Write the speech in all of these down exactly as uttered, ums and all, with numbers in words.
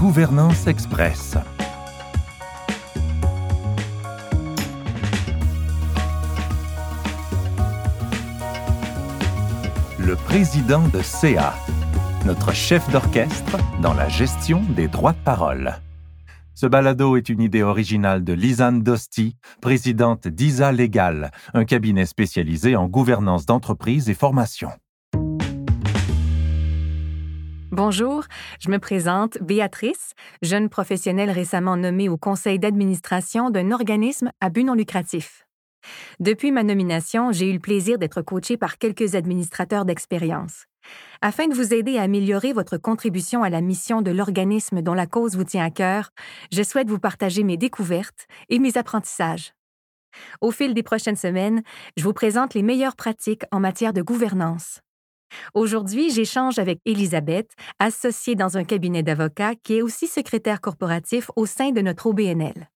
Gouvernance Express. Le président de C A, notre chef d'orchestre dans la gestion des droits de parole. Ce balado est une idée originale de Lisanne Dosti, présidente d'I S A Légal, un cabinet spécialisé en gouvernance d'entreprise et formation. Bonjour, je me présente Béatrice, jeune professionnelle récemment nommée au conseil d'administration d'un organisme à but non lucratif. Depuis ma nomination, j'ai eu le plaisir d'être coachée par quelques administrateurs d'expérience. Afin de vous aider à améliorer votre contribution à la mission de l'organisme dont la cause vous tient à cœur, je souhaite vous partager mes découvertes et mes apprentissages. Au fil des prochaines semaines, je vous présente les meilleures pratiques en matière de gouvernance. Aujourd'hui, j'échange avec Elisabeth, associée dans un cabinet d'avocats qui est aussi secrétaire corporatif au sein de notre O B N L.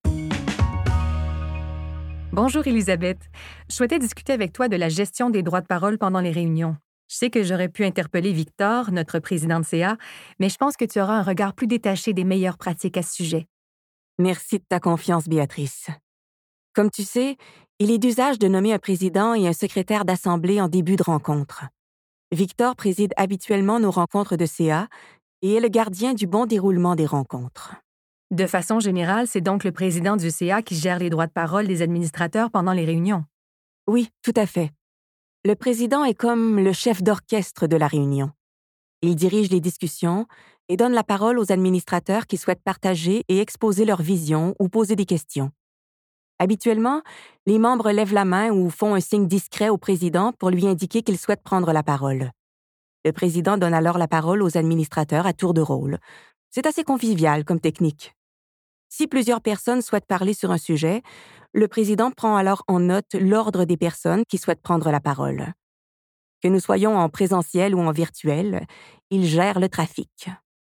Bonjour Elisabeth. Je souhaitais discuter avec toi de la gestion des droits de parole pendant les réunions. Je sais que j'aurais pu interpeller Victor, notre président de C A, mais je pense que tu auras un regard plus détaché des meilleures pratiques à ce sujet. Merci de ta confiance, Béatrice. Comme tu sais, il est d'usage de nommer un président et un secrétaire d'assemblée en début de rencontre. Victor préside habituellement nos rencontres de C A et est le gardien du bon déroulement des rencontres. De façon générale, c'est donc le président du C A qui gère les droits de parole des administrateurs pendant les réunions. Oui, tout à fait. Le président est comme le chef d'orchestre de la réunion. Il dirige les discussions et donne la parole aux administrateurs qui souhaitent partager et exposer leur vision ou poser des questions. Habituellement, les membres lèvent la main ou font un signe discret au président pour lui indiquer qu'ils souhaitent prendre la parole. Le président donne alors la parole aux administrateurs à tour de rôle. C'est assez convivial comme technique. Si plusieurs personnes souhaitent parler sur un sujet, le président prend alors en note l'ordre des personnes qui souhaitent prendre la parole. Que nous soyons en présentiel ou en virtuel, il gère le trafic.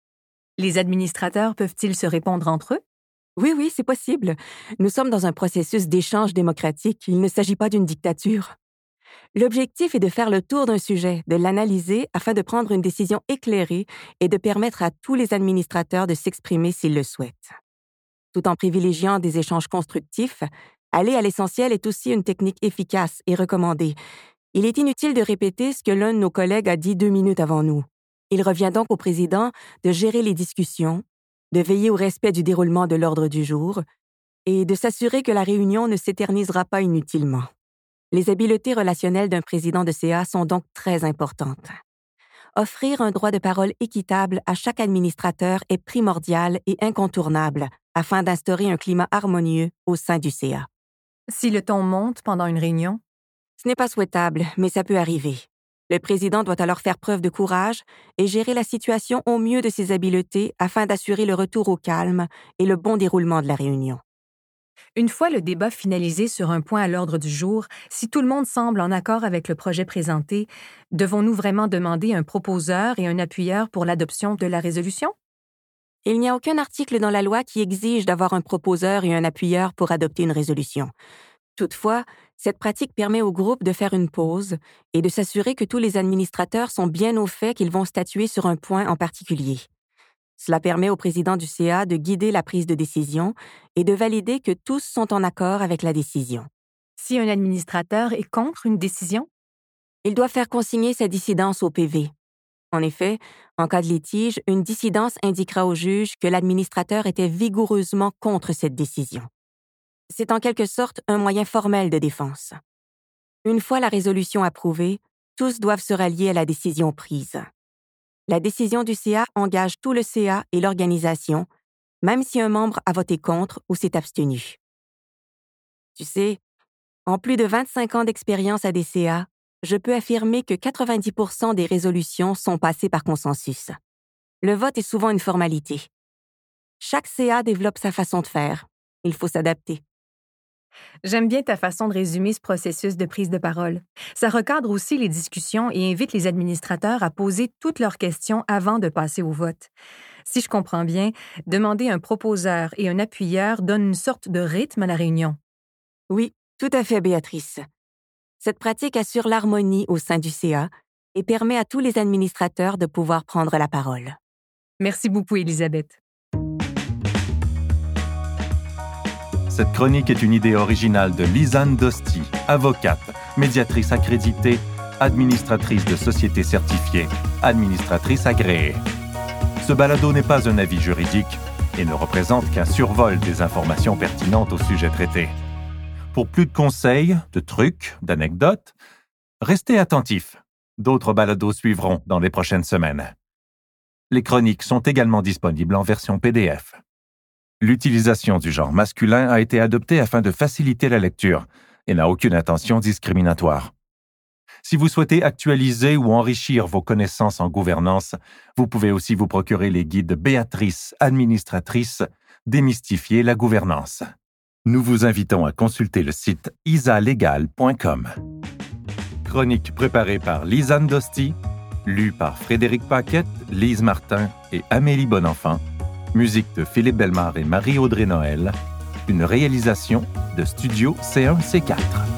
Les administrateurs peuvent-ils se répondre entre eux? Oui, oui, c'est possible. Nous sommes dans un processus d'échange démocratique. Il ne s'agit pas d'une dictature. L'objectif est de faire le tour d'un sujet, de l'analyser afin de prendre une décision éclairée et de permettre à tous les administrateurs de s'exprimer s'ils le souhaitent. Tout en privilégiant des échanges constructifs, aller à l'essentiel est aussi une technique efficace et recommandée. Il est inutile de répéter ce que l'un de nos collègues a dit deux minutes avant nous. Il revient donc au président de gérer les discussions, de veiller au respect du déroulement de l'ordre du jour et de s'assurer que la réunion ne s'éternisera pas inutilement. Les habiletés relationnelles d'un président de C A sont donc très importantes. Offrir un droit de parole équitable à chaque administrateur est primordial et incontournable afin d'instaurer un climat harmonieux au sein du C A. Si le ton monte pendant une réunion? Ce n'est pas souhaitable, mais ça peut arriver. Le président doit alors faire preuve de courage et gérer la situation au mieux de ses habiletés afin d'assurer le retour au calme et le bon déroulement de la réunion. Une fois le débat finalisé sur un point à l'ordre du jour, si tout le monde semble en accord avec le projet présenté, devons-nous vraiment demander un proposeur et un appuyeur pour l'adoption de la résolution? Il n'y a aucun article dans la loi qui exige d'avoir un proposeur et un appuyeur pour adopter une résolution. Toutefois, cette pratique permet au groupe de faire une pause et de s'assurer que tous les administrateurs sont bien au fait qu'ils vont statuer sur un point en particulier. Cela permet au président du C A de guider la prise de décision et de valider que tous sont en accord avec la décision. Si un administrateur est contre une décision? Il doit faire consigner sa dissidence au P V. En effet, en cas de litige, une dissidence indiquera au juge que l'administrateur était vigoureusement contre cette décision. C'est en quelque sorte un moyen formel de défense. Une fois la résolution approuvée, tous doivent se rallier à la décision prise. La décision du C A engage tout le C A et l'organisation, même si un membre a voté contre ou s'est abstenu. Tu sais, en plus de vingt-cinq ans d'expérience à des C A, je peux affirmer que quatre-vingt-dix pour cent des résolutions sont passées par consensus. Le vote est souvent une formalité. Chaque C A développe sa façon de faire. Il faut s'adapter. J'aime bien ta façon de résumer ce processus de prise de parole. Ça recadre aussi les discussions et invite les administrateurs à poser toutes leurs questions avant de passer au vote. Si je comprends bien, demander un proposeur et un appuyeur donne une sorte de rythme à la réunion. Oui, tout à fait, Béatrice. Cette pratique assure l'harmonie au sein du C A et permet à tous les administrateurs de pouvoir prendre la parole. Merci beaucoup, Elisabeth. Cette chronique est une idée originale de Lisanne Dosti, avocate, médiatrice accréditée, administratrice de société certifiée, administratrice agréée. Ce balado n'est pas un avis juridique et ne représente qu'un survol des informations pertinentes au sujet traité. Pour plus de conseils, de trucs, d'anecdotes, restez attentifs. D'autres balados suivront dans les prochaines semaines. Les chroniques sont également disponibles en version P D F. L'utilisation du genre masculin a été adoptée afin de faciliter la lecture et n'a aucune intention discriminatoire. Si vous souhaitez actualiser ou enrichir vos connaissances en gouvernance, vous pouvez aussi vous procurer les guides Béatrice, administratrice, Démystifier la gouvernance. Nous vous invitons à consulter le site isalégal point com. Chronique préparée par Lisanne Dosti, lue par Frédéric Paquette, Lise Martin et Amélie Bonenfant. Musique de Philippe Bellemare et Marie-Audrey Noël. Une réalisation de Studio C un C quatre.